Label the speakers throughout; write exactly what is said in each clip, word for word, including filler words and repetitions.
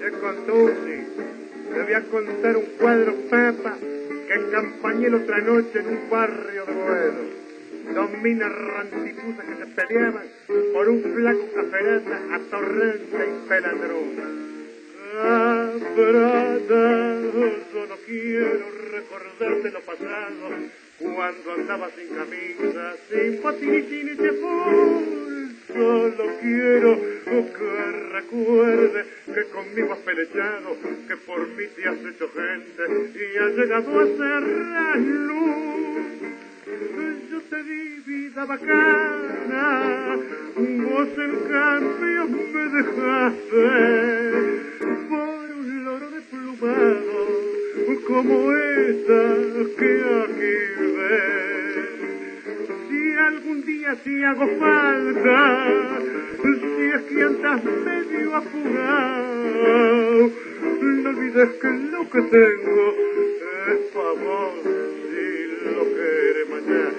Speaker 1: Mire, Contusi, le voy a contar un cuadro papa que encampañé la otra noche en un barrio de Boedo. Dos minas rantifusas que se peleaban por un flaco caferata a torrente y pelandrón. Ah, brada, yo no quiero recordarte lo pasado, cuando andaba sin camisa, sin botiquín y de full. Solo quiero que recuerde que conmigo has peleado, que por mí te has hecho gente y has llegado a ser la luz. Yo te di vida bacana, vos en cambio me dejaste por un loro de plumado como esta que aquí ves. Si algún día te hago falta, si es que andas medio apurado, no olvides que lo que tengo es pa' vos si lo quieres mañana.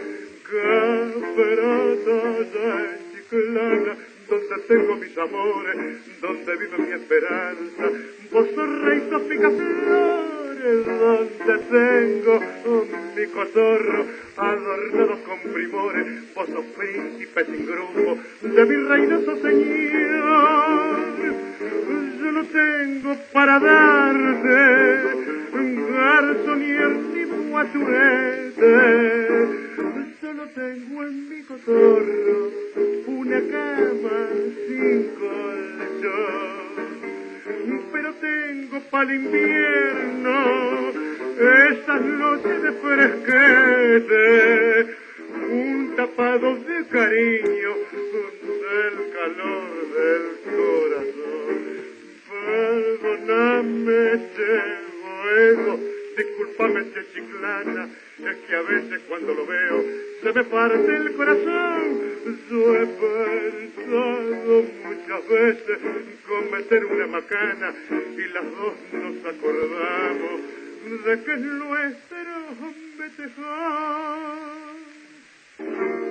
Speaker 1: Caperata de Chiclana, donde tengo mis amores, donde vive mi esperanza. Vos sos rey sos picaflores, donde tengo mi cotorro adornado con primores. Vos sos príncipe sin grupo de mi reinoso señor. Yo no tengo para darte garzonier ni guachurete, solo tengo en mi cotorro una cama sin colchón. Pero tengo para el invierno esas noches de fresquete, un tapado de cariño del calor del corazón. Perdóname, che Boedo, discúlpame, che Chiclana, es que a veces cuando lo veo se me parte el corazón. Yo he pensado muchas veces con meter una macana y las dos nos acordamos de que es nuestro festejar.